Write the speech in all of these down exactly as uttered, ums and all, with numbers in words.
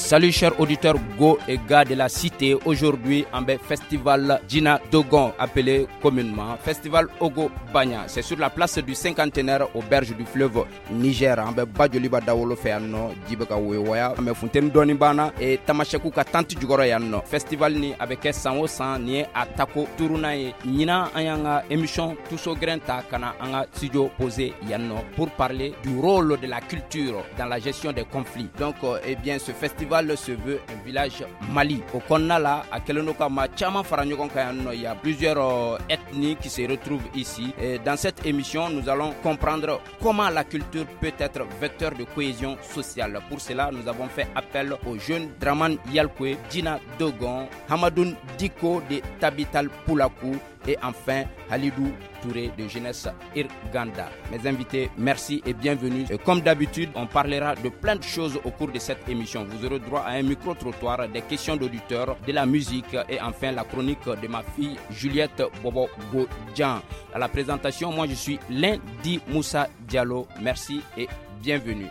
Salut chers auditeurs Go et gars de la cité. Aujourd'hui, en festival Djina Dogon, appelé communément Festival Ogo Banya. C'est sur la place du cinquantenaire aux berges du fleuve Niger. En Bajoliba Dawolo Feano, Djibaka Wewaya, en Fontaine Donibana et Tamasheku Katanti Djugoro Yano. Festival ni avec cent cent ni Atako Turunae. Nina Ayanga émission Tuso Grenta Kana Anga Studio Posé Yano pour parler du rôle de la culture dans la gestion des conflits. Donc, eh bien, ce festival se veut un village Mali. Au Konnala, à Kelenoka, Machama Faranyogon Kayano, il y a plusieurs euh, ethnies qui se retrouvent ici. Et dans cette émission, nous allons comprendre comment la culture peut être vecteur de cohésion sociale. Pour cela, nous avons fait appel aux jeunes Draman Yalkwe, Djina Dogon, Hamadoun Diko de Tabital Poulakou et enfin Halidou Touré de Jeunesse Irganda. Mes invités, merci et bienvenue. Et comme d'habitude, on parlera de plein de choses au cours de cette émission. Vous aurez droit à un micro-trottoir, des questions d'auditeurs, de la musique et enfin la chronique de ma fille Juliette Bobo Godjan. À la présentation, moi je suis Lundi Moussa Diallo. Merci et bienvenue.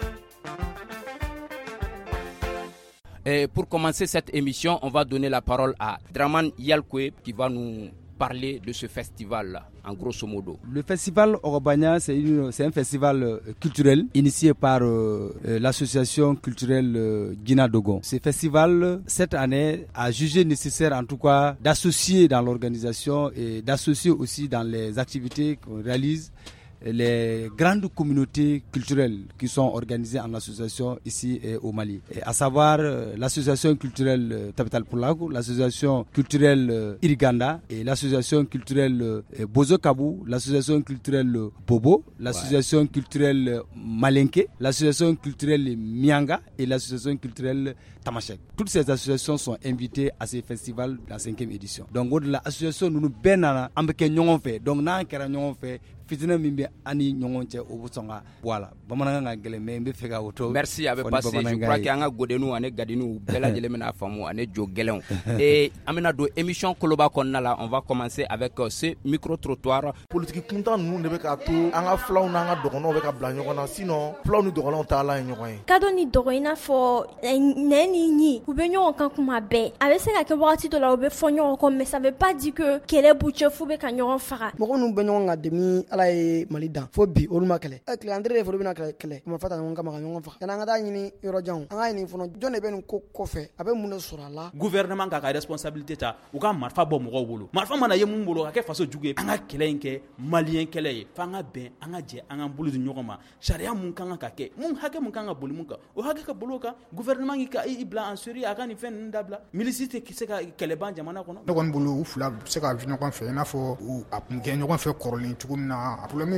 Et pour commencer cette émission, on va donner la parole à Draman Yalkwe qui va nous parler de ce festival en grosso modo. Le festival Orobanya, c'est, une, c'est un festival euh, culturel initié par euh, euh, l'association culturelle euh, Djina Dogon. Ce festival, cette année, a jugé nécessaire en tout cas d'associer dans l'organisation et d'associer aussi dans les activités qu'on réalise les grandes communautés culturelles qui sont organisées en association ici et au Mali, et à savoir euh, l'association culturelle euh, Tabital Poulakou, l'association culturelle euh, Iriganda et l'association culturelle euh, Bozo Kabou, l'association culturelle euh, Bobo, l'association ouais. culturelle euh, Malenke, l'association culturelle Mianga et l'association culturelle Tamashek. Toutes ces associations sont invitées à ce festival de la cinquième édition. Donc au-delà l'association nous nous benana ambeke nyongon fait. Donc na kera nyongon fait. Ani voilà. Merci avec passé. Je crois qu'il y a un godenu ane gadinu bela jelemena famu ane jo gelon. Et amena do émission koloba konnala, on va commencer avec ce micro trottoir. Politique kunta nous ne beka to anga flaw na nga dogono beka blanyo kona sinon flaw ni dogono ta la nyoy. Kado ni dogoina fo neni ni ubenyo kan kuma be. Avec ça que wati de la obe fonyo comme mais ça veut pas dire que kele bouche fu be kanyo fara. Mo nu benyo nga demi Malida fo bi oluma kele e kle andre fo bina kele kele ma fata ngon kama ngon fa kana ngada nyini yoro jan anga ni fono jone be nu ko kofe abe mun sura la gouvernement ka ka responsabilité ta u ka marfa bo mo wolo marfa mana ye mun bolo ka ke faso juge anga kele nke malien kele fa nga ben anga je anga bulu nyogoma sharia mun kan ka ke mun hake mun kan bolu mun ka o hake ka bolo ka gouvernement ka i bla en série aka ni fen ndabla milicité ki se ka kele ban jamana kono dogon bulu fula se ka vino kon fe na fo u apnge nyokon fe korolin tugumna.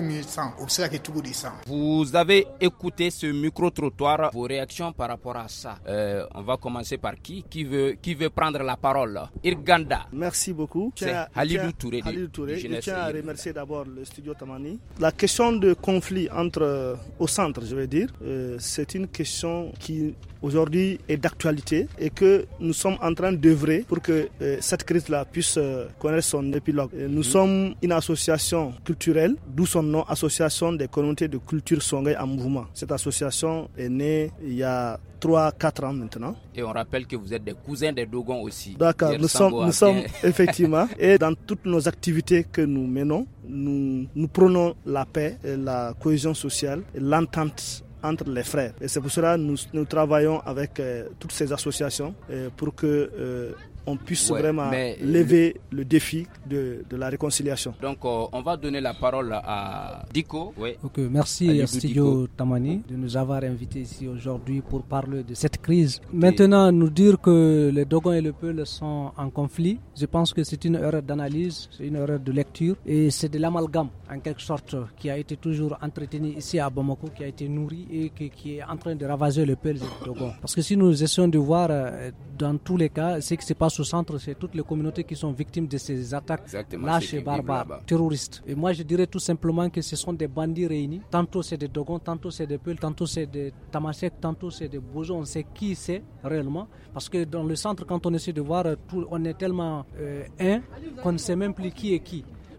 Vous avez écouté ce micro-trottoir. Vos réactions par rapport à ça. Euh, on va commencer par qui qui veut, qui veut prendre la parole? Irganda. Merci beaucoup. C'est Halidou Touré. Halidou Touré. Je tiens à remercier d'abord le studio Tamani. La question de conflit entre, au centre, je vais dire, euh, c'est une question qui aujourd'hui est d'actualité et que nous sommes en train d'œuvrer pour que euh, cette crise-là puisse euh, connaître son épilogue. Et nous mmh. sommes une association culturelle, d'où son nom, Association des communautés de culture Songhay en mouvement. Cette association est née il y a trois quatre ans maintenant. Et on rappelle que vous êtes des cousins des Dogons aussi. D'accord, nous sommes, nous sommes effectivement, et dans toutes nos activités que nous menons, nous, nous prônons la paix, et la cohésion sociale et l'entente entre les frères. Et c'est pour cela que nous, nous travaillons avec euh, toutes ces associations euh, pour que euh, on puisse ouais, vraiment lever le... le défi de, de la réconciliation. Donc euh, on va donner la parole à Diko. Ouais. Ok, merci à Studio Tamani de nous avoir invités ici aujourd'hui pour parler de cette crise. Okay. Maintenant, nous dire que les Dogons et le Peul sont en conflit, je pense que c'est une erreur d'analyse, c'est une erreur de lecture et c'est de l'amalgame en quelque sorte qui a été toujours entretenu ici à Bamako, qui a été nourri et qui, qui est en train de ravager le Peul et le Dogon. Parce que si nous essayons de voir euh, dans tous les cas, ce qui se passe au centre, c'est toutes les communautés qui sont victimes de ces attaques lâches et barbares, terroristes. Et moi, je dirais tout simplement que ce sont des bandits réunis. Tantôt c'est des Dogons, tantôt c'est des Peuls, tantôt c'est des Tamashek, tantôt c'est des Bozo. On sait qui c'est réellement. Parce que dans le centre, quand on essaie de voir, tout, on est tellement euh, un qu'on ne sait même plus qui est qui.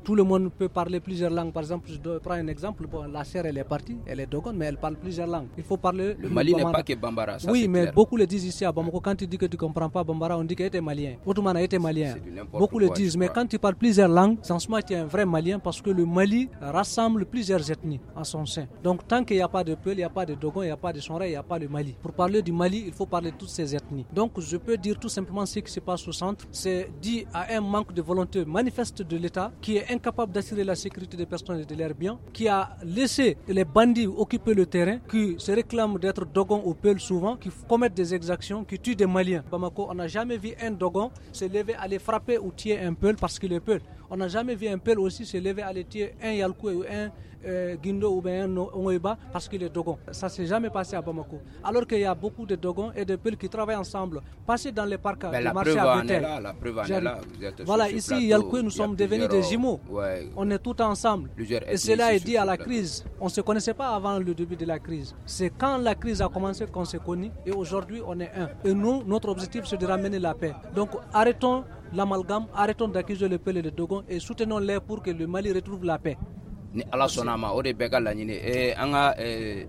tout le monde peut parler plusieurs langues. Par exemple, je dois prendre un exemple. Bon, la sœur, elle est partie, elle est Dogon, mais elle parle plusieurs langues. Il faut parler. Le Mali n'est pas que Bambara. Ça, oui, mais clair. Beaucoup le disent ici à Bamako. Quand tu dis que tu ne comprends pas Bambara, on dit que tu es malien. Outoumana était malien. Beaucoup le disent, mais quand tu parles plusieurs langues, franchement, tu es un vrai malien parce que le Mali rassemble plusieurs ethnies en son sein. Donc, tant qu'il n'y a pas de Peul, il n'y a pas de Dogon, il n'y a pas de Songhai, il n'y a pas de Mali. Pour parler du Mali, il faut parler de toutes ces ethnies. Donc, je peux dire tout simplement ce qui se passe au centre. C'est dû à un manque de volonté manifeste de l'État qui est incapable d'assurer la sécurité des personnes et de leurs biens, qui a laissé les bandits occuper le terrain, qui se réclament d'être Dogon ou Peul souvent, qui commettent des exactions, qui tuent des Maliens. Bamako, on n'a jamais vu un Dogon se lever, aller frapper ou tuer un Peul parce qu'il est Peul. On n'a jamais vu un Peul aussi se lever, aller tuer un Yalkou ou un euh, Guindo ou bien un Ongoiba parce qu'il est Dogon. Ça ne s'est jamais passé à Bamako. Alors qu'il y a beaucoup de Dogons et de Peuls qui travaillent ensemble, passer dans les parcs, les marchés à Bétel. La preuve en est là. Voilà, ici, Yalkou, nous sommes devenus des jumeaux. Ouais, on est tous ensemble. Et cela est dû à la crise. On ne se connaissait pas avant le début de la crise. C'est quand la crise a commencé qu'on s'est connus et aujourd'hui on est un. Et nous, notre objectif c'est de ramener la paix. Donc arrêtons l'amalgame, arrêtons d'accuser le Peul et le Dogon et soutenons-les pour que le Mali retrouve la paix. Ni ala sonama o de bɛɛ ka laɲini eh an ka eh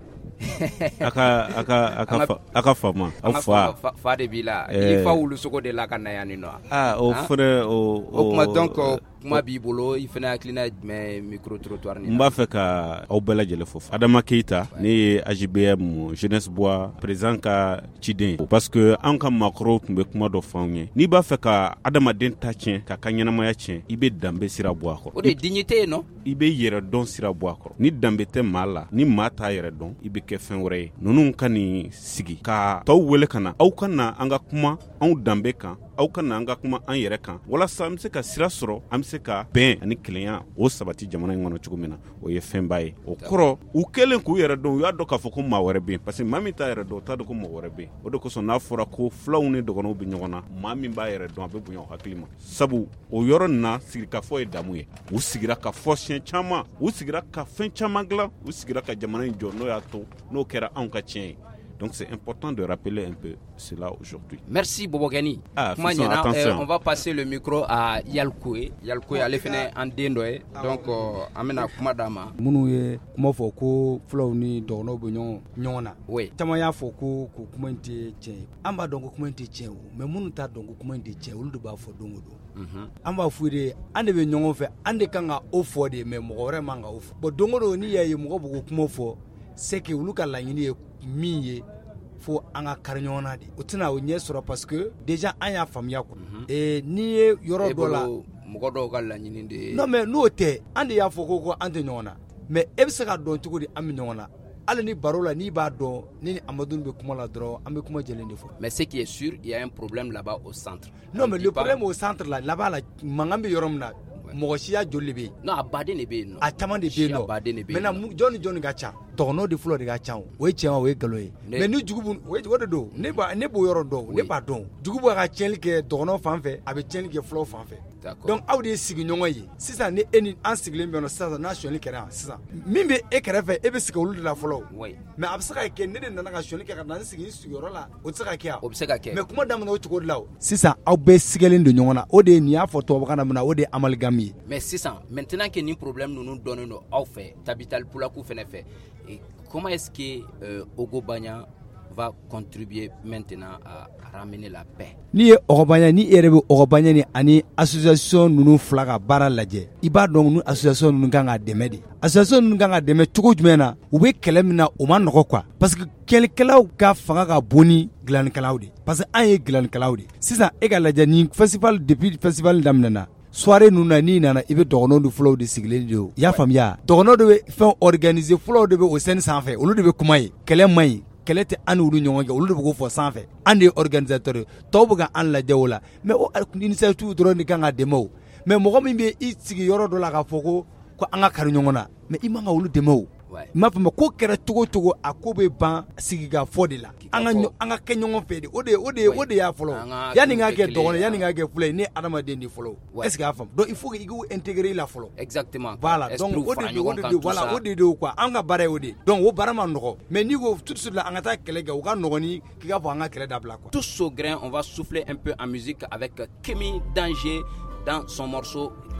aka aka aka aka fama aw fa fa de b'i la i fa wulu sogo de la ka na yan ni nɔ ah o fɛnɛ o o kuma donc kuma b'i bolo i fɛnɛ hakilina jumɛn micro trottoir ni n b'a fɛ ka aw bɛɛ lajɛlen fo Adama Keita ne ye A J B M Jeunesse Bois président ka ciden parce que an ka makɔrɔw tun bɛ kuma dɔ fɔ anw ye n'i b'a fɛ ka adamaden ta tiɲɛ ka ka ɲɛnamaya tiɲɛ i bɛ danbe sira bɔ a kɔrɔ o de ye dignité ye non i bɛ yɛrɛ dɔn sira bɔ a kɔrɔ ni danbe tɛ maa la ni maa t'a yɛrɛ dɔn i bɛ kɛ fɛn wɛrɛ ye ninnu ka nin sigi ka tɔw wele ka na aw ka na an ka kuma anw danbe kan aw ka na an ka kuma an yɛrɛ kan walasa an bɛ se ka sira sɔrɔ an bɛ se ka bɛn ani kelenya o sabati jamana in kɔnɔ cogo min na o ye fɛnba ye o kɔrɔ u kɛlen k'u yɛrɛ dɔn u y'a dɔn k'a fɔ ko maa wɛrɛ bɛ yen parce que maa min t'a yɛrɛ dɔn o t'a dɔn ko mɔgɔ wɛrɛ bɛ yen o de kosɔn n'a fɔra ko filaw ni dɔgɔnɔw bɛ ɲɔgɔn na maa min b'a yɛrɛ dɔn a bɛ bonya o hakili ma sabu o yɔrɔ nin na sigikafɔ ye damu ye u sigira ka fɔ siɲɛ caman u sigira ka fɛn caman dilan u sigira ka jamana in jɔ n'o y'a to n'o kɛra anw ka tiɲɛ ye. Donc c'est important de rappeler un peu cela aujourd'hui. Merci Bobo Gani. Ah, euh, on va passer le micro à Yalkoué. Yalkoué allait finir en dendoé. Donc amena kuma dama. Munu ye kuma fɔ ko fulaw ni dɔgɔnɔw bɛ ɲɔgɔn ɲɔgɔn na. Oui. Caman y'a fɔ ko ko kuma in tɛ tiɲɛ ye. An b'a dɔn ko kuma in tɛ tiɲɛ o, mais minnu t'a dɔn ko kuma in tɛ tiɲɛ olu de b'a fɔ don o don. An b'a fɔ de an de bɛ ɲɔgɔn fɛ an de kan ka o fɔ de mais mɔgɔ wɛrɛ man ka o fɔ. Bon don o don ni y'a ye mɔgɔ bɛ ko kuma fɔ c'est que olu ka laɲini ye min ye fo an ka kari ɲɔgɔn na de o tɛna o ɲɛ sɔrɔ parce que déjà an y'a faamuya quoi. Et n'i ye yɔrɔ dɔ la mɔgɔ dɔw ka laɲini de non mais n'o tɛ an de y'a fɔ ko ko an tɛ ɲɔgɔn na mais e bɛ se ka dɔn cogo di an bɛ ɲɔgɔn na hali ni baro la n'i b'a dɔn ni ni Amadou bɛ kuma la dɔrɔn an bɛ kuma jɛlen de fɔ. Mais ce qui est sûr il y a un problème là-bas au centre. Non mais le problème au centre là là-bas la mankan bɛ yɔrɔ min na mɔgɔ si y'a joli de bɛ yen. Non a baden de bɛ yen nɔ. A caman de bɛ yen nɔ. Maintenant jɔn ni jɔn ka ca dɔgɔnɔw de fɔlɔ de ka ca o ye tiɲɛ o ye nkalon ye. Mais ni jugu o de don ne b'a ne b'o yɔrɔ dɔn ne b'a dɔn jugu b'a ka tiɲɛli kɛ dɔgɔnɔw fan fɛ a bɛ tiɲɛli kɛ fulaw fan fɛ. Donc aw de ye sigiɲɔgɔn ye sisan ni e ni an sigilen bɛ yen nɔ sisan n'a sonyali kɛra yan sisan min bɛ e kɛrɛfɛ e bɛ sigi olu de la fɔlɔ mais a bɛ se ka kɛ ne de nana ka sonyali kɛ ka na n sigi n sigiyɔrɔ la o tɛ se ka kɛ yan. O bɛ se ka kɛ. Mais kuma daminɛ o cogo de la o. Sisan aw bɛɛ sigalen don ɲɔgɔn na o de ye nin y'a fɔ tubabukan na min na o de ye amalgame ye. Mais sisan maintenant que nin problème ninnu dɔnnen don aw fɛ Tabital Pulaku fɛnɛ fɛ comment est-ce que euh, Ogo Bagna va contribuer maintenant à ramener la paix? Ni ye Ogobanya ni yɛrɛ bɛ Ogobanya ni ani association ninnu fila ka baara lajɛ i b'a dɔn ninnu association ninnu kan ka dɛmɛ de association ninnu kan ka dɛmɛ cogo jumɛn na u bɛ kɛlɛ min na o ma nɔgɔ quoi parce que kɛlɛkɛlaw ka fanga ka bon ni dilannikɛlaw de parce que an ye dilannikɛlaw de sisan e ka lajɛ ni festival depuis festival daminɛna soirée ninnu na n'i nana i bɛ dɔgɔnɔw de fɔlɔw de sigilen de o i y'a faamuya dɔgɔnɔw de bɛ fɛn organiser fɔlɔw de bɛ o scène sanfɛ olu de bɛ kuma ye kɛlɛ man ɲi kɛlɛ tɛ an n'olu ɲɔgɔn kɛ olu de bɛ k'o fɔ sanfɛ an de ye organisateur ye tɔw bɛ ka an lajɛ o la mais o initiative dɔrɔn de kan ka dɛmɛ o mais mɔgɔ min bɛ i sigi yɔrɔ dɔ la k'a fɔ ko ko an ka kari ɲɔgɔn na mais i man ka olu dɛmɛ o i m'a faamuya ko kɛra cogo cogo a ko bɛ ban sigi ka fɔ de la an ka an ka kɛ ɲɔgɔn fɛ de o de o de o de y'a fɔlɔ yanni ka kɛ dɔgɔnɔ yanni ka kɛ fula ye ne adamaden de fɔlɔ est ce que y'a faamu donc il faut que i k'u intégrer la fɔlɔ exactement voilà donc o de o de voilà o de do quoi an ka baara ye o de donc o baara ma nɔgɔ mais n'i ko tout de suite la an ka taa kɛlɛ kɛ o ka nɔgɔ ni k'i ka fɔ an ka kɛlɛ dabila quoi. Tous au grain on va souffler un peu en musique avec Kémi Danger dans son morceau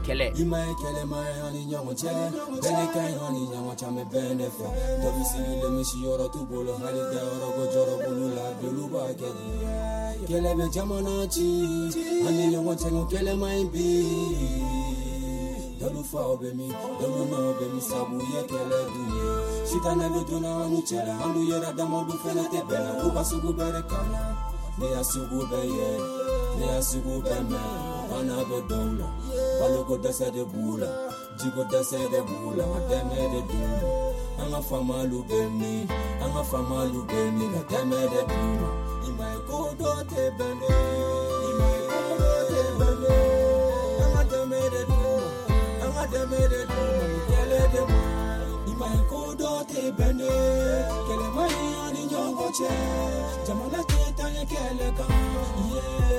kɛlɛ. Ima kɛlɛ ma ani ɲɔgɔn cɛ. Bɛnɛ ka ɲi ani ɲɔgɔn cɛ, an bɛ bɛn de fɛ. Dɔbi sigilen misi yɔrɔ t'u bolo, hali dayɔrɔ ko jɔrɔ bolo la, dolu b'a kɛ di. Kɛlɛ bɛ jamana ci, ani ɲɔgɔn cɛ, kɛlɛ ma ɲi bi. Dolu faw bɛ min, dolu nɔɔ bɛ min, sabu ye kɛlɛ dun ye. Sitanɛ bɛ donna an n'u cɛla, an n'u yɛrɛ dama du fɛnɛ tɛ bɛnna. U ka sugu bɛɛ de kama, ne y'a sugu bɛɛ ye, ne y'a sugu bɛɛ mɛn. Bana bɛ dɔw la, baloko dɛsɛ de b'u la, jiko dɛsɛ de b'u la, ka dɛmɛ de d'u ma. An ka faamalu bɛ min, an ka faamalu bɛ min, ka dɛmɛ de d'u ma. I ma ye ko dɔ tɛ bɛn de, i ma ye ko dɔ tɛ bɛn de, an ka dɛmɛ de d'u ma, an ka dɛmɛ de d'u ma, kɛlɛ de ma. I ma ye ko dɔ tɛ bɛn de, kɛlɛ ma ɲi ani ɲɔgɔn cɛ, jamana tɛ taa ɲɛ kɛlɛ kan, yeah.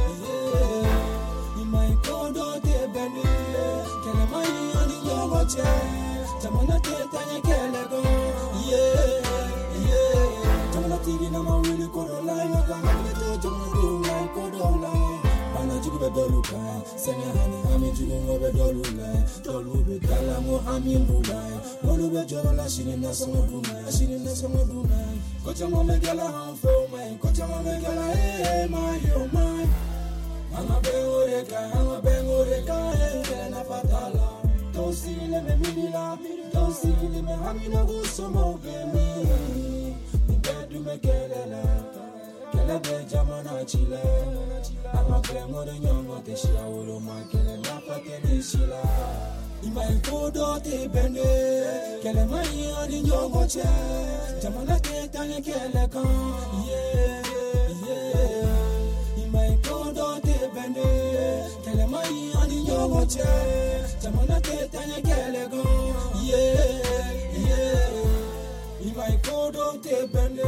Jamana teta nye kele go, yeah, yeah. Jamana tigi na mawili kodola, yaka hali to jamana dula kodola. Bana jugu be dolu kai, senya hani hami jugu ngo be dolu lai, dolu be dala mo hami mbulai, dolu be jorola shini na songo dunai, shini na songo dunai. Kocha mo me gala hanfo mai, kocha mo me gala eh mai yo mai. Anga bengoreka, anga bengoreka, eh na fatala. Don't see them in Mila, don't see them in Hamina, who's some more game. The bed do make Kelala, Kelaba Jamana Chila. I'm a grandmother and young what the Shia, my Kelala, Paken Shila. In my Kodo, they bend it, Kelamani and young watcher, Jamana Ketana Kelakan, yeah, yeah. In my Kodo, they bend it, Kelamani and young watcher. Jamana tetanya kele go, yeah, yeah. Imai kodo te bende.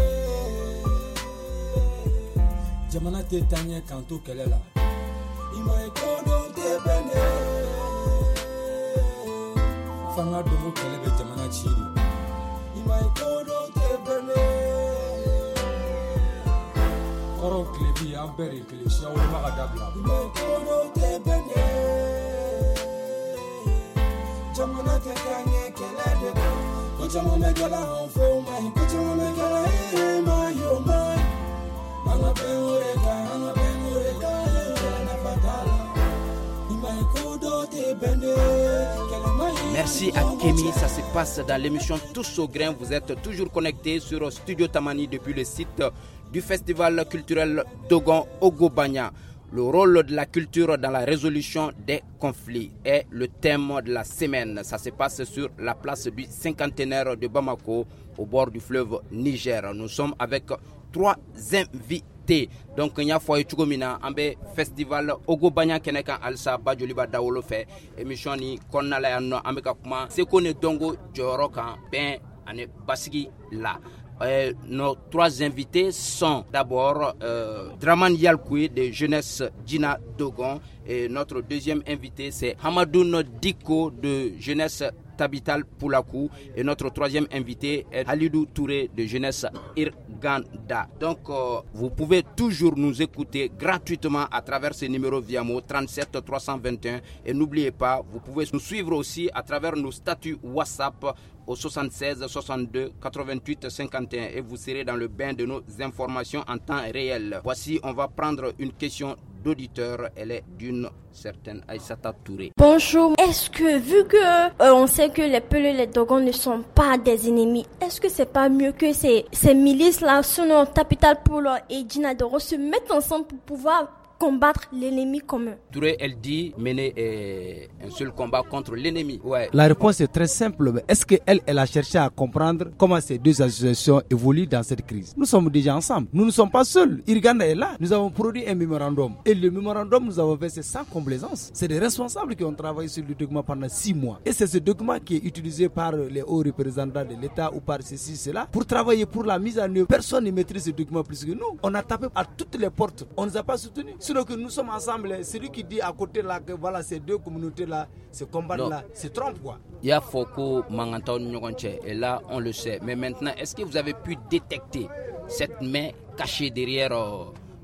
Jamana tetanya kanto kele la. Imai kodo te bende. Fanga domo kele be jamana chiri. Imai kodo te bende. Koro klebi ambere kele shawo magadabla. Imai kodo te bende. Jamana tetanye kele de go. Kocha mo me gala hanfo mai, kocha mo me gala eh mai yo mai. Anga bengoreka, anga bengoreka, na fatala. Imai kodo te bende. Merci à Kémy, ça se passe dans l'émission Tous au grain. Vous êtes toujours connectés sur Studio Tamani depuis le site du festival culturel Dogon Ogobanya. Le rôle de la culture dans la résolution des conflits est le thème de la semaine. Ça se passe sur la place du cinquantenaire de Bamako, au bord du fleuve Niger. Nous sommes avec trois invités. Donc, il y a Foye Tchugomina, Ambe Festival Ogobanya Keneka Alsa Bajoliba Daolo fait émission ni Konala no Ambeka Kuma. C'est qu'on est dongo Joroka Ben Ane Basigi là. Euh, nos trois invités sont d'abord euh, Draman Yalkoui de Jeunesse Djina Dogon et notre deuxième invité c'est Hamadoun Diko de Jeunesse Tabital Poulakou et notre troisième invité est Halidou Touré de Jeunesse Irganda. Donc euh, vous pouvez toujours nous écouter gratuitement à travers ce numéro Viamo trente-sept trois cent vingt et un et n'oubliez pas, vous pouvez nous suivre aussi à travers nos statuts WhatsApp au soixante-seize soixante-deux quatre-vingt-huit cinquante et un et vous serez dans le bain de nos informations en temps réel. Voici, on va prendre une question d'auditeur, elle est d'une certaine Aïssata Touré. Bonjour, est-ce que vu que euh, on sait que les Peul et les Dogons ne sont pas des ennemis, est-ce que c'est pas mieux que ces, ces milices-là, selon Tapital Polo et Djina Dogon, se mettent ensemble pour pouvoir combattre l'ennemi commun? Touré, elle dit mener euh, un seul combat contre l'ennemi. Ouais. La réponse est très simple. Est-ce qu'elle elle a cherché à comprendre comment ces deux associations évoluent dans cette crise? Nous sommes déjà ensemble. Nous ne sommes pas seuls. Irganda est là. Nous avons produit un mémorandum. Et le mémorandum, nous avons fait c'est sans complaisance. C'est des responsables qui ont travaillé sur le document pendant six mois. Et c'est ce document qui est utilisé par les hauts représentants de l'État ou par ceci, cela, pour travailler pour la mise en œuvre. Personne ne maîtrise ce document plus que nous. On a tapé à toutes les portes. On ne nous a pas soutenus. Sinon que nous sommes ensemble, celui qui dit à côté là que voilà ces deux communautés là, ce combat là, c'est trompe quoi. Il y a Foko, Mangantaon, Nyogonche, et là on le sait. Mais maintenant, est-ce que vous avez pu détecter cette main cachée derrière euh,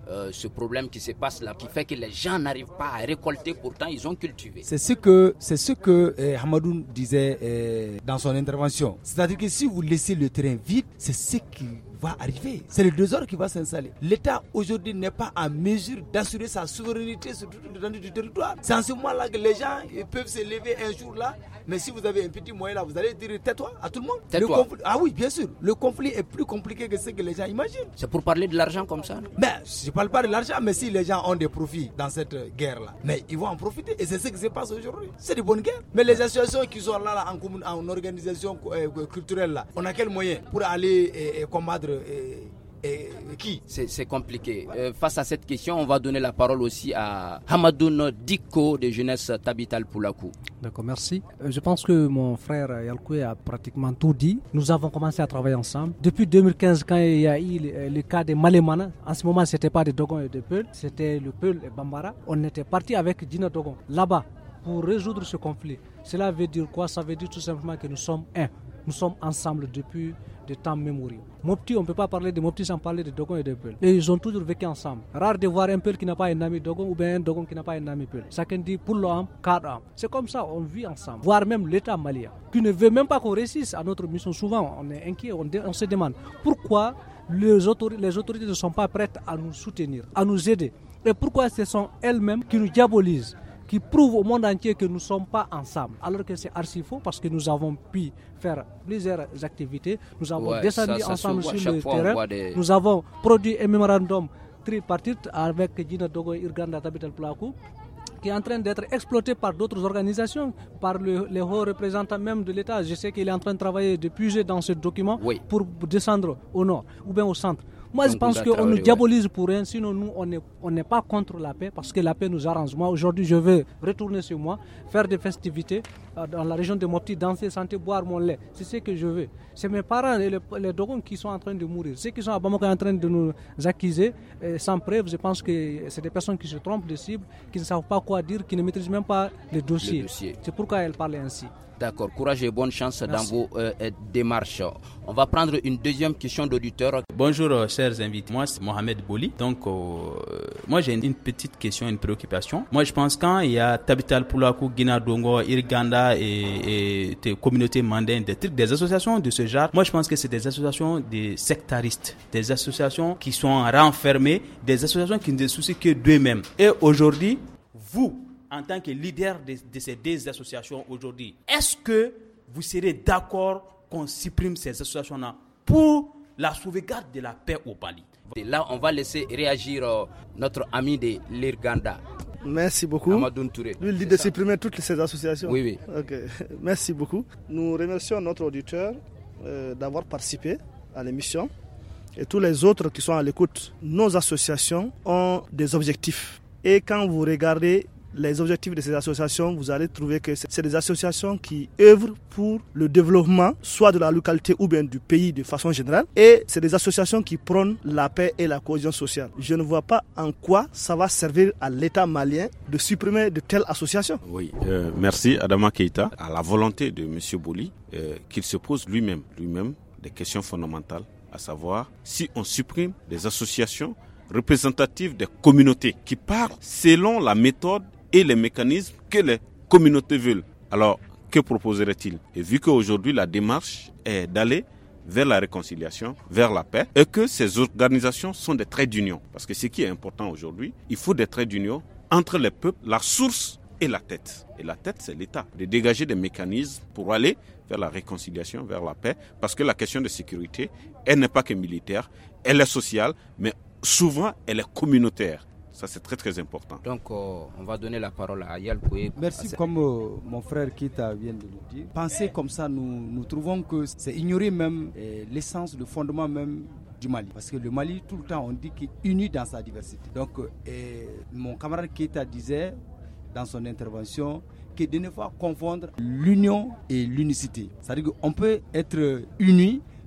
euh, ce problème qui se passe là, qui fait que les gens n'arrivent pas à récolter, pourtant ils ont cultivé. C'est ce que, c'est ce que eh, Hamadoun disait eh, dans son intervention. C'est-à-dire que si vous laissez le terrain vide, c'est ce qui va arriver. C'est le désordre qui va s'installer. L'État aujourd'hui n'est pas en mesure d'assurer sa souveraineté sur toute l'étendue du territoire. C'est en ce moment-là que les gens ils peuvent se lever un jour là, mais si vous avez un petit moyen là, vous allez dire tais-toi à tout le monde. Le conflit, ah oui, bien sûr. Le conflit est plus compliqué que ce que les gens imaginent. C'est pour parler de l'argent comme ça? Mais je ne parle pas de l'argent, mais si les gens ont des profits dans cette guerre-là, mais ils vont en profiter. Et c'est ce qui se passe aujourd'hui. C'est de bonnes guerres. Mais les associations qui sont là, là en, commune, en organisation euh, culturelle, là, on a quel moyen pour aller euh, combattre Et, et, et qui c'est, c'est compliqué. Euh, face à cette question, on va donner la parole aussi à Hamadoun Diko de Jeunesse Tabital Poulakou. D'accord, merci. Euh, je pense que mon frère Yalkoué a pratiquement tout dit. Nous avons commencé à travailler ensemble. Depuis deux mille quinze, quand il y a eu le, le cas de Malemana, en ce moment, ce n'était pas de Dogon et de Peul, c'était le Peul et Bambara. On était parti avec Dina Dogon là-bas pour résoudre ce conflit. Cela veut dire quoi? Ça veut dire tout simplement que nous sommes un. Nous sommes ensemble depuis de temps mémoriaux. Mopti, on ne peut pas parler de Mopti sans parler de Dogon et de Peul. Et ils ont toujours vécu ensemble. Rare de voir un Peul qui n'a pas un ami Dogon ou bien un Dogon qui n'a pas un ami Peul. Chacun dit pour l'homme, quatre âmes. C'est comme ça, on vit ensemble. Voire même l'État malien, qui ne veut même pas qu'on réussisse à notre mission. Souvent, on est inquiet, on, on se demande pourquoi les autorités, les autorités ne sont pas prêtes à nous soutenir, à nous aider. Et pourquoi ce sont elles-mêmes qui nous diabolisent, qui prouve au monde entier que nous ne sommes pas ensemble. Alors que c'est archi faux parce que nous avons pu faire plusieurs activités. Nous avons ouais, descendu ça, ça ensemble sur le terrain. Des... Nous avons produit un mémorandum tripartite avec Dina Dogon et Irganda Tabital Poulakou qui est en train d'être exploité par d'autres organisations, par le, les hauts représentants même de l'État. Je sais qu'il est en train de travailler, de puiser dans ce document oui. pour descendre au nord ou bien au centre. Moi, donc, je pense qu'on nous diabolise ouais. pour rien, sinon nous, on n'est on n'est pas contre la paix, parce que la paix nous arrange. Moi, aujourd'hui, je vais retourner chez moi, faire des festivités euh, dans la région de Mopti, danser, chanter, boire mon lait. C'est ce que je veux. C'est mes parents et les, les Dogons qui sont en train de mourir. Ceux qui sont à Bamako en train de nous accuser, euh, sans preuve, je pense que c'est des personnes qui se trompent de cible, qui ne savent pas quoi dire, qui ne maîtrisent même pas les dossiers. Le dossier. C'est pourquoi elles parlent ainsi. D'accord, courage et bonne chance Merci. dans vos euh, démarches. On va prendre une deuxième question d'auditeur. Bonjour euh, chers invités, moi c'est Mohamed Boli. Donc euh, moi j'ai une petite question, une préoccupation. Moi je pense quand il y a Tabital Poulakou, Guina Dongo, Irganda et, et des communautés mandaines, des trucs, des associations de ce genre, moi je pense que c'est des associations des sectaristes, des associations qui sont renfermées, des associations qui ne se soucient que d'eux-mêmes. Et aujourd'hui, vous, en tant que leader de, de ces deux associations aujourd'hui, est-ce que vous serez d'accord qu'on supprime ces associations-là pour la sauvegarde de la paix au Mali? Et là, on va laisser réagir euh, notre ami de l'Irganda. Merci beaucoup. Amadoun Touré. Lui, il dit de ça. supprimer toutes ces associations. Oui, oui. Ok. Merci beaucoup. Nous remercions notre auditeur euh, d'avoir participé à l'émission et tous les autres qui sont à l'écoute. Nos associations ont des objectifs. Et quand vous regardez les objectifs de ces associations, vous allez trouver que c'est des associations qui œuvrent pour le développement soit de la localité ou bien du pays de façon générale, et c'est des associations qui prônent la paix et la cohésion sociale. Je ne vois pas en quoi ça va servir à l'État malien de supprimer de telles associations. Oui, euh, merci Adama Keïta. À la volonté de M. Boli, euh, qu'il se pose lui-même, lui-même des questions fondamentales, à savoir si on supprime des associations représentatives des communautés qui parlent selon la méthode et les mécanismes que les communautés veulent. Alors, que proposerait-il? Et vu qu'aujourd'hui, la démarche est d'aller vers la réconciliation, vers la paix, et que ces organisations sont des traits d'union. Parce que ce qui est important aujourd'hui, il faut des traits d'union entre les peuples, la source et la tête. Et la tête, c'est l'État. De dégager des mécanismes pour aller vers la réconciliation, vers la paix. Parce que la question de sécurité, elle n'est pas que militaire, elle est sociale, mais souvent, elle est communautaire. Ça, c'est très, très important. Donc, euh, on va donner la parole à Yalkoué. Merci, comme euh, mon frère Kita vient de le dire. Penser comme ça, nous, nous trouvons que c'est ignorer même eh, l'essence, le fondement même du Mali. Parce que le Mali, tout le temps, on dit qu'il est uni dans sa diversité. Donc, eh, mon camarade Kita disait dans son intervention que de ne pas confondre l'union et l'unicité. C'est-à-dire qu'on peut être unis,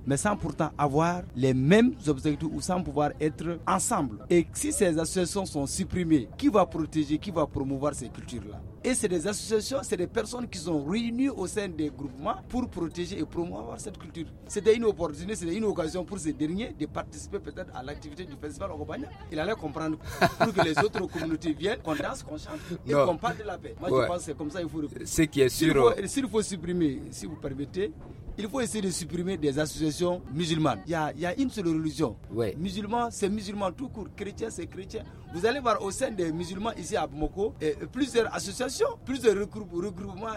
mais sans pourtant avoir les mêmes objectifs ou sans pouvoir être ensemble. Et si ces associations sont supprimées, qui va protéger, qui va promouvoir ces cultures-là? Et c'est des associations, c'est des personnes qui sont réunies au sein des groupements pour protéger et promouvoir cette culture. C'était une opportunité, c'était une occasion pour ces derniers de participer peut-être à l'activité du festival Ogo Bagna. Il allait comprendre pour que les autres communautés viennent, qu'on danse, qu'on chante et non. qu'on parle de la paix. Moi ouais. je pense que c'est comme ça qu'il faut... Ce qui est sûr... S'il faut, s'il faut supprimer, si vous permettez, il faut essayer de supprimer des associations musulmanes. Il y a, il y a une seule religion. Ouais. Musulmans, c'est musulman tout court. Chrétien, c'est chrétien. Vous allez voir au sein des musulmans ici à Bamako, et, et plusieurs associations, plusieurs regroupements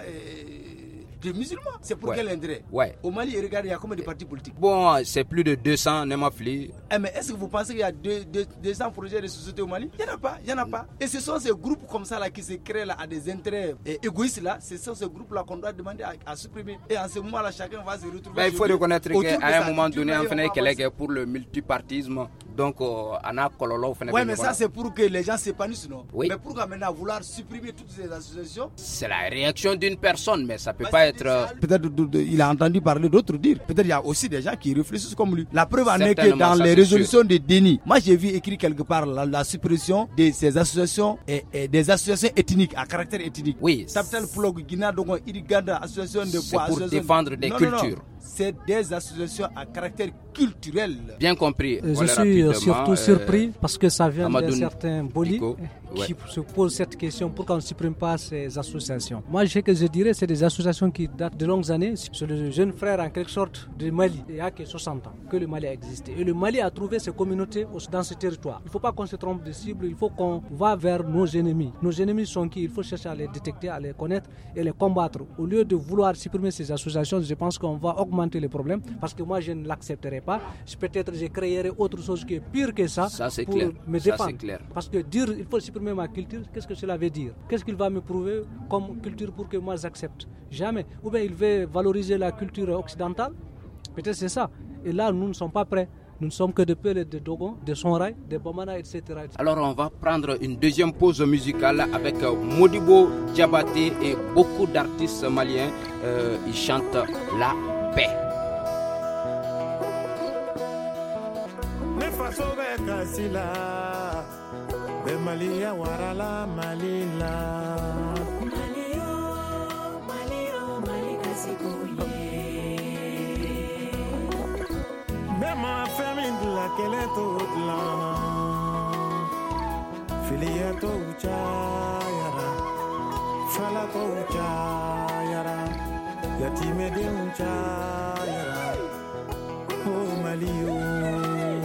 de musulmans. C'est pour ouais. quel intérêt? Ouais. Au Mali, regardez, il y a combien de partis politiques? Bon, c'est plus de deux cents, Nemafli. Eh, mais est-ce que vous pensez qu'il y a deux cents projets de société au Mali? Il n'y en a pas, il n'y en a pas. Et ce sont ces groupes comme ça là qui se créent là à des intérêts eh, égoïstes là. Ce sont ces groupes là qu'on doit demander à, à supprimer. Et en ce moment là, chacun va se retrouver. Ben, il faut reconnaître qu'à un moment donné, on fait qu'elle pour le multipartisme. Donc, on a cololo. Oui, mais ça c'est pour que les gens s'épanouissent, non? Oui. Mais pourquoi maintenant vouloir supprimer toutes ces associations? C'est la réaction d'une personne, mais ça peut bah, pas être. Ça, peut-être il a entendu parler d'autres dire. Peut-être il y a aussi des gens qui réfléchissent comme lui. La preuve en est que dans les résolutions de déni, moi j'ai vu écrit quelque part la, la suppression de ces associations et, et des associations ethniques à caractère ethnique. Oui. Saptel Plog, Guinea, Dogon, Iriganda, association de C'est pour défendre des non, cultures. Non, non. C'est des associations à caractère culturel. Bien compris. Je voilà suis surtout euh, surpris parce que ça vient d'un certain Boli qui ouais. se pose cette question, pourquoi on ne supprime pas ces associations? Moi, ce que je dirais, c'est des associations qui datent de longues années. C'est le jeune frère en quelque sorte du Mali. Il y a que soixante ans que le Mali a existé. Et le Mali a trouvé ses communautés dans ce territoire. Il ne faut pas qu'on se trompe de cible, il faut qu'on va vers nos ennemis. Nos ennemis sont qui? Il faut chercher à les détecter, à les connaître et les combattre. Au lieu de vouloir supprimer ces associations, je pense qu'on va augmenter les problèmes parce que moi, je ne l'accepterai pas. Peut-être je créerai autre chose qui est pire que ça, ça pour clair. me ça, défendre. Clair. Parce que dire il faut supprimer ma culture, qu'est-ce que cela veut dire? Qu'est-ce qu'il va me prouver comme culture pour que moi j'accepte? Jamais. Ou bien il veut valoriser la culture occidentale? Peut-être c'est ça. Et là, nous ne sommes pas prêts. Nous ne sommes que des Pelé, des Dogon, des Sonrai, des Bamana, et cetera, et cetera. Alors on va prendre une deuxième pause musicale avec Modibo Diabaté et beaucoup d'artistes maliens. Euh, ils chantent la paix. Kasila be Malia warala malila Malio Malio malikasikuye be ma famille de la kele toute la filia to uchayara fala to uchayara yatime de uchayara oh Malio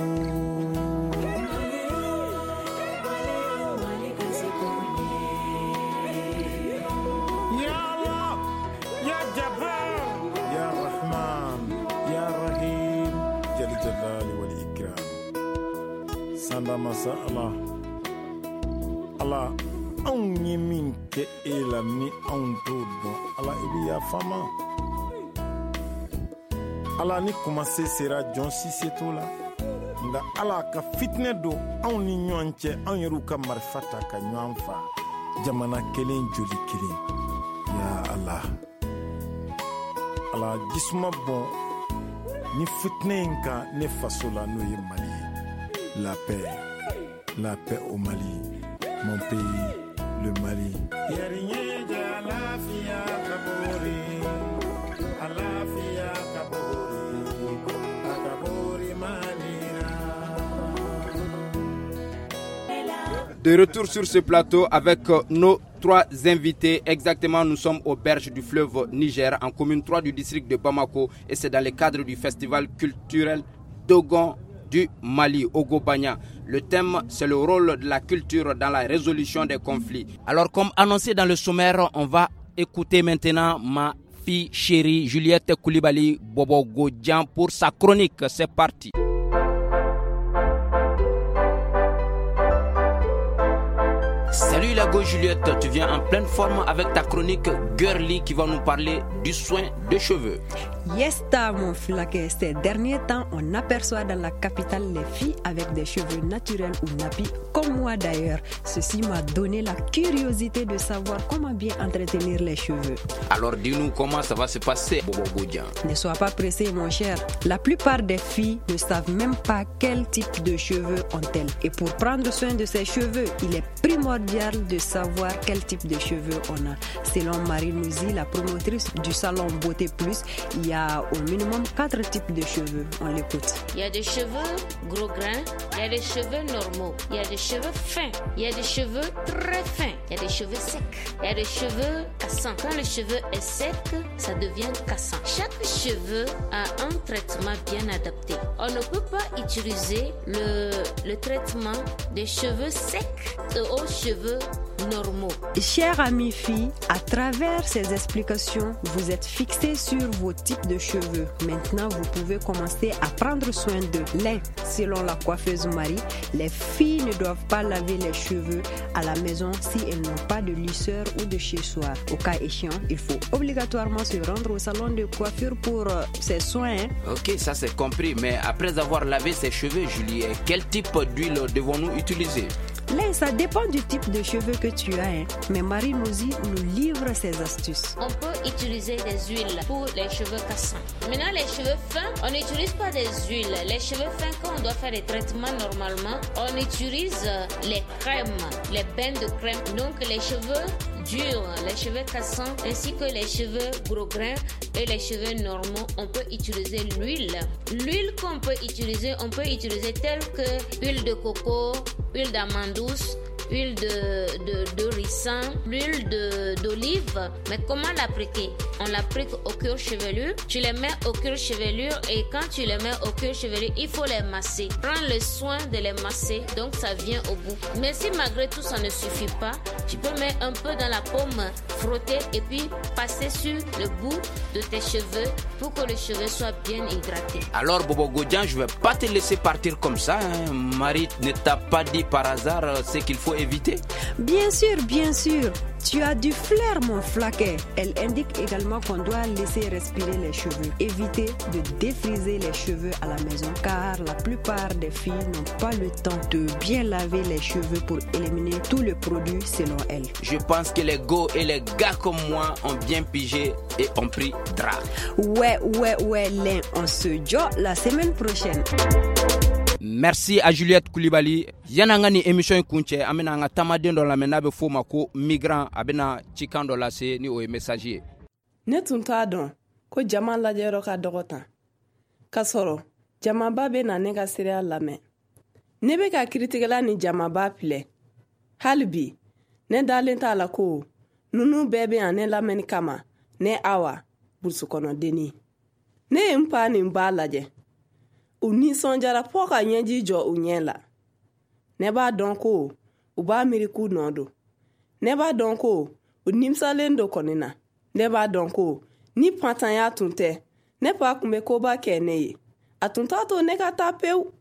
Sanda masa Allah Allah on yi min ke ela ni on todo Allah ibi ya fama Allah ni kuma se sera John Sisi tola nga Allah ka fitne do on ni nyonche on yeru ka marfata ka nyamfa jamana kelen joli kelen ya Allah Allah gisma bon ni fitne nka ne fasola no ye Mali. La paix, la paix au Mali, mon pays, le Mali. De retour sur ce plateau avec nos trois invités. Exactement, nous sommes aux berges du fleuve Niger, en commune trois du district de Bamako, et c'est dans le cadre du festival culturel Dogon du Mali, Ogo Bagna. Le thème, c'est le rôle de la culture dans la résolution des conflits. Alors, comme annoncé dans le sommaire, on va écouter maintenant ma fille chérie Juliette Koulibaly Bobo Godjan pour sa chronique. C'est parti. Salut la go Juliette, tu viens en pleine forme avec ta chronique Girly qui va nous parler du soin de cheveux. Yesta, mon flaquet. Ces derniers temps, on aperçoit dans la capitale les filles avec des cheveux naturels ou nappies, comme moi d'ailleurs. Ceci m'a donné la curiosité de savoir comment bien entretenir les cheveux. Alors dis-nous comment ça va se passer, Bobo Godian. Ne sois pas pressé, mon cher. La plupart des filles ne savent même pas quel type de cheveux ont-elles. Et pour prendre soin de ses cheveux, il est primordial de savoir quel type de cheveux on a. Selon Marie Nouzi, la promotrice du salon Beauté Plus, il y a au minimum quatre types de cheveux. On l'écoute. Il y a des cheveux gros grains, il y a des cheveux normaux, il y a des cheveux fins, il y a des cheveux très fins, il y a des cheveux secs, il y a des cheveux cassants. Quand le cheveu est sec, ça devient cassant. Chaque cheveu a un traitement bien adapté. On ne peut pas utiliser le, le traitement des cheveux secs aux cheveux normaux. Chère amie fille, à travers ces explications, vous êtes fixés sur vos types de cheveux. Maintenant, vous pouvez commencer à prendre soin d'eux. L'un, selon la coiffeuse Marie, les filles ne doivent pas laver les cheveux à la maison si elles n'ont pas de lisseur ou de séchoir. Au cas échéant, il faut obligatoirement se rendre au salon de coiffure pour euh, ces soins. Hein. Ok, ça c'est compris. Mais après avoir lavé ses cheveux, Julie, quel type d'huile devons-nous utiliser? Là, ça dépend du type de cheveux que tu as, hein. Mais Marie Nouzi nous livre ses astuces. On peut utiliser des huiles pour les cheveux cassants. Maintenant, les cheveux fins, on n'utilise pas des huiles. Les cheveux fins, quand on doit faire des traitements normalement, on utilise les crèmes, les bains de crème. Donc, les cheveux durs, les cheveux cassants, ainsi que les cheveux gros grains et les cheveux normaux, on peut utiliser l'huile. L'huile qu'on peut utiliser, on peut utiliser telle que huile de coco, huile d'amande douce, huile de, de, de ricin, l'huile de, d'olive. Mais comment l'appliquer? On l'applique au cuir chevelu. Tu les mets au cuir chevelu et quand tu les mets au cuir chevelu, il faut les masser. Prends le soin de les masser, donc ça vient au bout. Mais si malgré tout ça ne suffit pas, tu peux mettre un peu dans la paume, frotter et puis passer sur le bout de tes cheveux pour que les cheveux soient bien hydratés. Alors Bobo Godian, je vais pas te laisser partir comme ça. Hein. Marie ne t'a pas dit par hasard ce qu'il faut éviter? Bien sûr, bien sûr. Tu as du flair, mon flaquet. Elle indique également qu'on doit laisser respirer les cheveux. Éviter de défriser les cheveux à la maison car la plupart des filles n'ont pas le temps de bien laver les cheveux pour éliminer tout le produit selon elles. Je pense que les go et les gars comme moi ont bien pigé et ont pris drap. Ouais, ouais, ouais, Lin, on se joue la semaine prochaine. Merci à Juliette Koulibaly. Yananga ni émission kunche amena nga tamaden do la menabe fo mako migrant abena chikando la se ni o messager. Ne tunta don ko jama la jero ka dogota. Kasoro jama ba be na ne ga serial lame. Ne be ka kritikala ni jama ba pile. Halbi ne dalen ta la ko nunu bebe ane lamen kama ne awa bursu kono deni. Ne mpa ni mba laje. Uni sonjara poka nyeji jo unyela. Neba donko, uba miriku nodo. Neba donko, unimsa lendo konina. Neba donko, ni pantanya tunte. Nepa kumekoba keneye. Atuntato neka tapeu.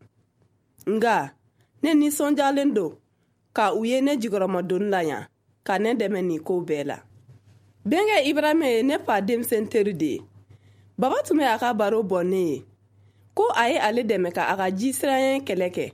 Nga, ne ni sonja lendo. Ka uye ne jigoroma donlanya. Ka ne deme ni ko bela. Benge Ibrahime nepa dem senteride. Baba tume aka baro boneye. Ko aye ale deme ka aga ji sirayen keleke.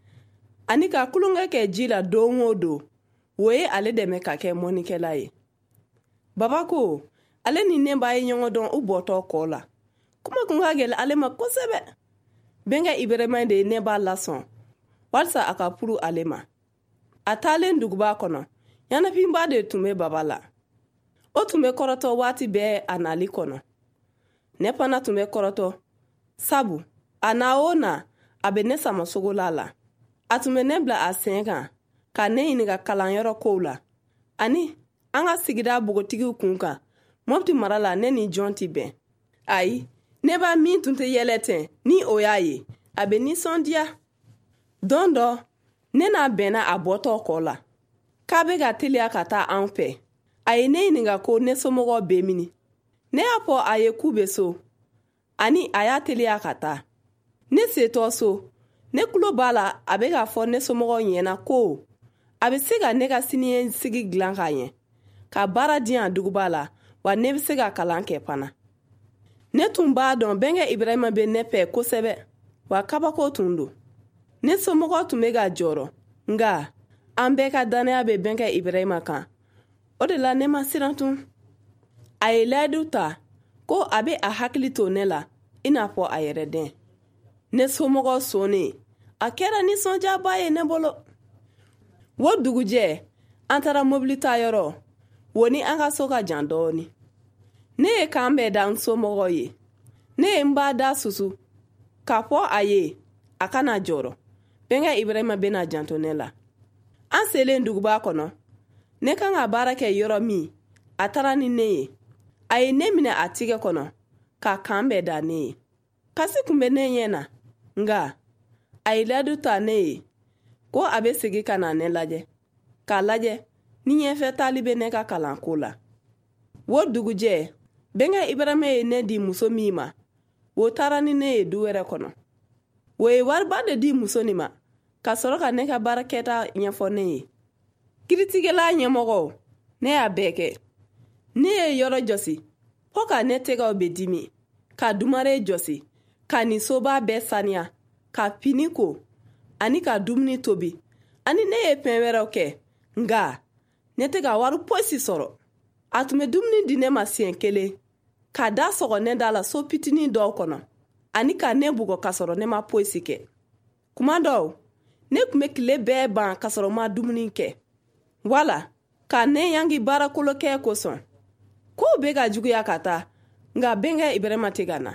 Ani ka kulunga ke ji la don o do. Woye ale deme ka ke monikela ye. Baba ko, ale ni nemba ye nyongo don u boto kola. Kuma kunga gele ale ma kosebe. Benga Ibrahima de nemba lason. Walsa aka puru ale ma. Atale ndugba kono. Yana pimba de tume baba la. O tume koroto wati be anali kono. Nepa na tume koroto. Sabu, anaona abene sama sogolala. Atume nebla asenga, ka ne iniga kalanyoro koula. Ani, anga sigida bogotigi ukunka, mopti marala ne ni jonti ben. Ai, neba min tunte yeleten, ni oyaye, abeni sondia. Dondo, nena bena aboto kola. Kabe ga tilia kata anpe. Aye ne iniga ko ne somogo bemini. Ne apo aye kube so. Ani aya telia kata. Ne seto so. Ne kulo bala abe ga fo ne somogo nyena ko. Abe sega nega sinien sigi glanka yen. Ka bara diyan dugubala wa ne sega kalanke pana. ne tun b'a dɔn bɛnkɛ Ibrahima bɛ ne fɛ kosɛbɛ wa kabako tun don. Ne somɔgɔw tun bɛ ka jɔrɔ nga an bɛɛ ka danaya bɛ bɛnkɛ Ibrahima kan. O de la ne ma siran tun. A ye layidu ta ko a bɛ a hakili to ne la i n'a fɔ a yɛrɛ den. Ne somɔgɔw sɔnnen a kɛra nisɔndiyaba ye ne bolo. O dugujɛ an taara mobili ta yɔrɔ wo ni an ka so ka jan dɔɔni. Ne ye kan bɛɛ da n somɔgɔw ye. Ne ye n b'a da susu k'a fɔ a ye a kana jɔrɔ. Bɛnkɛ Ibrahima bɛna janto ne la. An selen duguba kɔnɔ ne kan ka baara kɛ yɔrɔ min a taara ni ne ye. A ye ne minɛ a tigɛ kɔnɔ k'a kan bɛɛ da ne ye. Kasi kun bɛ ne ɲɛ na nga a ye layidu ta ne ye ko a bɛ segin ka na ne lajɛ k'a lajɛ ni ɲɛfɛ taali bɛ ne ka kalanko la. O dugujɛ bɛnkɛ Ibrahima ye ne di muso min ma o taara ni ne ye du wɛrɛ kɔnɔ. O ye wariba de di muso nin ma ka sɔrɔ ka ne ka baarakɛta ɲɛfɔ ne ye. Kiritigɛla ɲɛmɔgɔw ne y'a bɛɛ kɛ. Ne ye yɔrɔ jɔsi fɔ ka ne tɛgɛw bɛ dimi ka dumare jɔsi ka nin soba bɛɛ saniya ka fini ko ani ka dumuni tobi ani ne ye fɛn wɛrɛw kɛ nga ne tɛ ka wari fosi sɔrɔ. A tun bɛ dumuni di ne ma siɲɛ kelen ka da sɔgɔ ne da la so fitinin dɔw kɔnɔ ani ka ne bugɔ ka sɔrɔ ne ma fosi kɛ. Kuma dɔw ne tun bɛ tile bɛɛ ban ka sɔrɔ ma dumuni kɛ wala ka ne yangi baarakolo kɛ kosɔn. Ko bɛ ka juguya ka taa nga bɛnkɛ Ibrahima tɛ ka na.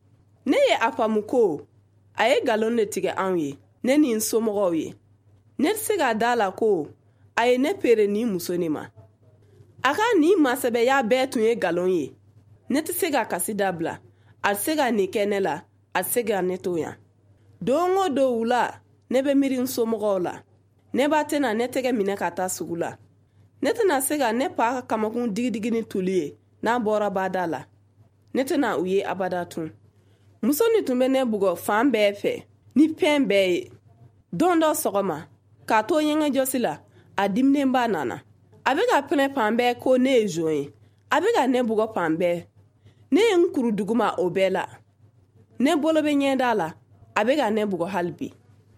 Ne ye a faamu ko a ye nkalon de tigɛ anw ye ne ni n somɔgɔw ye. Ne tɛ se ka da la ko a ye ne feere ni muso nin ma. A ka nin masɛbɛya bɛɛ tun ye nkalon ye. Ne tɛ se ka kasi dabila a tɛ se ka nin kɛ ne la a tɛ se ka ne to yan. Don o don wula ne bɛ miiri n somɔgɔw la. Ne b'a tɛna ne tɛgɛ minɛ ka taa sugu la. Ne tɛna se ka ne pa ka kamakun digidigi ni tuli ye n'a bɔra bada la. Ne tɛna u ye abada tun. Muso ni tun bɛ ne bugɔ fan bɛɛ fɛ ni fɛn bɛɛ ye. Don dɔ sɔgɔma k'a to ɲɛgɛnjɔsi la a diminenba nana. A bɛ ka pɛnɛ fan bɛɛ ko ne ye zon ye. A bɛ ka ne bugɔ fan bɛɛ. Ne ye n kuru duguma o bɛɛ la. Ne bolo bɛ ɲɛda la a bɛ ka ne bugɔ hali bi.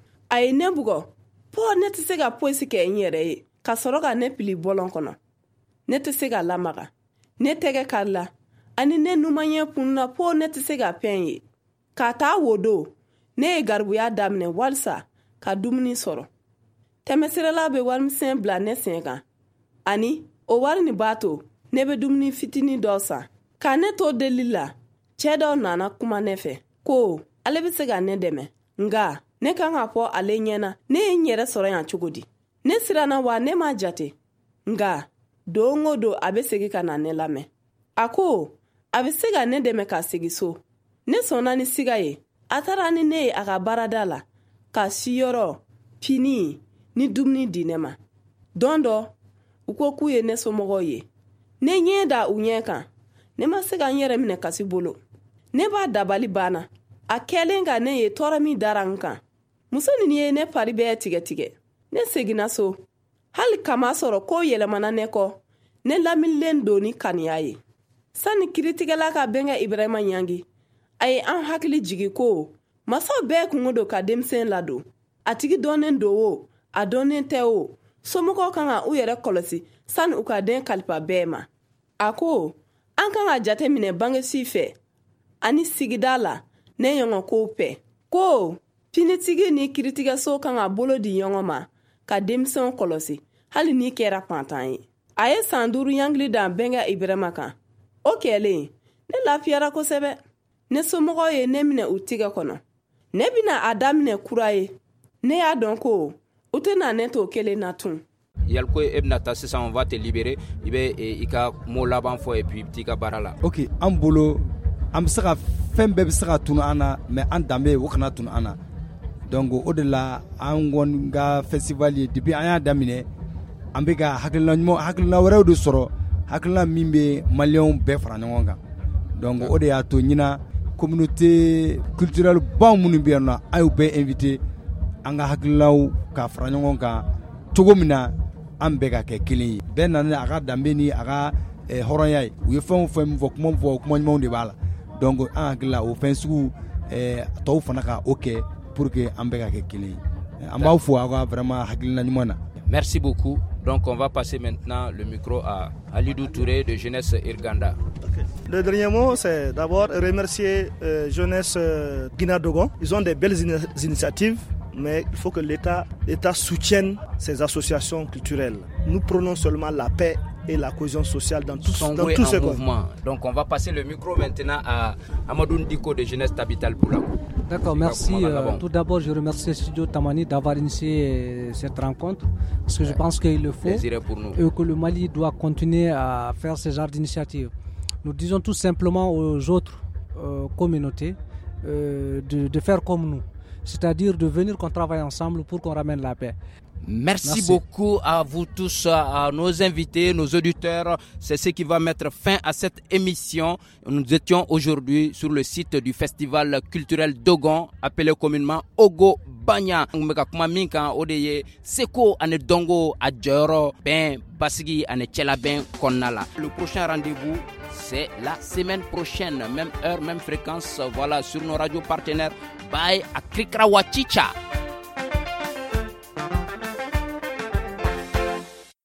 A ye ne bugɔ fɔ ne tɛ se ka fosi kɛ n yɛrɛ ye ka sɔrɔ ka ne pili bɔlɔn kɔnɔ. Ne tɛ se ka lamaga. Ne tɛgɛ karila ani ne numanɲɛ punna fɔ ne tɛ se ka fɛn ye. K'a taa wo don ne ye garibuya daminɛ walisa ka dumuni sɔrɔ. Tɛmɛsirala bɛ warimisɛn bila ne sen kan ani o wari ni b'a to ne bɛ dumuni fitinin dɔ san. Ka ne to deli la cɛ dɔw nana kuma ne fɛ ko ale bɛ se ka ne dɛmɛ nga ne kan ka fɔ ale ɲɛna ne ye n yɛrɛ sɔrɔ yan cogo di. Ne siranna wa ne ma jate nga don o don a bɛ segin ka na ne lamɛn. A ko a bɛ se ka ne dɛmɛ ka segin so. Ne sɔnna ni siga ye. A taara ni ne ye a ka baarada la ka siyɔrɔ fini ni dumuni di ne ma. Don dɔ u ko k'u ye ne somɔgɔw ye. Ne ɲɛ da u ɲɛ kan. Ne ma se ka n yɛrɛ minɛ kasi bolo. Ne b'a dabali banna. A kɛlen ka ne ye tɔɔrɔ min dara n kan. Muso nin ye ne fari bɛɛ tigɛ tigɛ. Ne seginna so. Hali kama sɔrɔ ko yɛlɛmana ne kɔ. Ne laminilen don ni kaniya ye. Sani kiritigɛla ka bɛnkɛ Ibrahima ɲangi. A ye an hakili jigi ko masaw bɛɛ kungo don ka denmisɛn ladon. A tigi dɔnnen don o, a dɔnnen tɛ o. Somɔgɔw kan ka u yɛrɛ kɔlɔsi sani u ka den kalifa bɛɛ ma. A ko an kan ka jate minɛ bangesi fɛ ani sigida la ne ɲɔgɔn kow fɛ. Ko finitigi ni kiritigɛso kan ka bolo di ɲɔgɔn ma ka denmisɛnw kɔlɔsi hali ni kɛra fantan ye. A ye san duuru ɲangili dan bɛnkɛ Ibrahima kan. O kɛlen ne lafiyara kosɛbɛ. Ne somɔgɔw ye ne minɛ u tigɛ kɔnɔ. Ne bɛna a daminɛ kura ye. Ne y'a dɔn ko u tɛna ne to kelen na tun. Yalko e bɛna taa sisan on va te libérer i bɛ i ka mot laban fɔ et puis i ka baara la. Ok an bolo an bɛ se ka fɛn bɛɛ bɛ se ka tunu an na mais an danbe o kana tunu an na. Donc o de la an kɔni ka festival ye depuis an y'a daminɛ an bɛ ka hakilina ɲuman hakilina wɛrɛw de sɔrɔ hakilina min bɛ maliyɛnw bɛɛ fara ɲɔgɔn kan. Donc o de y'a to ɲina communauté culturelle baw minnu bɛ yan nɔ a y'u bɛɛ invité an ka hakilinaw ka fara ɲɔgɔn kan cogo min na an bɛɛ ka kɛ kelen ye. Bɛɛ nana a ka danbe ni a ka hɔrɔnya ye. U ye fɛn o fɛn min fɔ kuma fɔ kuma ɲumanw de b'a la. donc an hakilila o fɛn sugu eh, tɔw fana ka o kɛ pour que an bɛɛ ka kɛ kelen ye an b'aw fo aw ka vraiment hakilina ɲuman na. Merci beaucoup. Donc on va passer maintenant le micro à Alidou Touré de Jeunesse Irganda. Okay. Le dernier mot, c'est d'abord remercier euh, Jeunesse euh, Guinea-Dogon. Ils ont des belles in- initiatives, mais il faut que l'État, l'État soutienne ces associations culturelles. Nous prenons seulement la paix et la cohésion sociale dans tout, dans tout ce mouvement. Donc on va passer le micro maintenant à Amadou Ndiko de Jeunesse Tabital Boulakou. D'accord, merci. Euh, tout d'abord, je remercie Studio Tamani d'avoir initié cette rencontre parce que ouais. je pense qu'il le faut pour nous. Et que le Mali doit continuer à faire ce genre d'initiative. Nous disons tout simplement aux autres euh, communautés euh, de, de faire comme nous, c'est-à-dire de venir qu'on travaille ensemble pour qu'on ramène la paix. Merci, Merci beaucoup à vous tous, à nos invités, nos auditeurs. C'est ce qui va mettre fin à cette émission. Nous étions aujourd'hui sur le site du festival culturel Dogon, appelé communément Ogo Banya. Seko ane dongo adjoro ben basigi ane chela ben konala. Le prochain rendez-vous, c'est la semaine prochaine, même heure, même fréquence. Voilà, sur nos radios partenaires. Bye à Krikra Wachicha.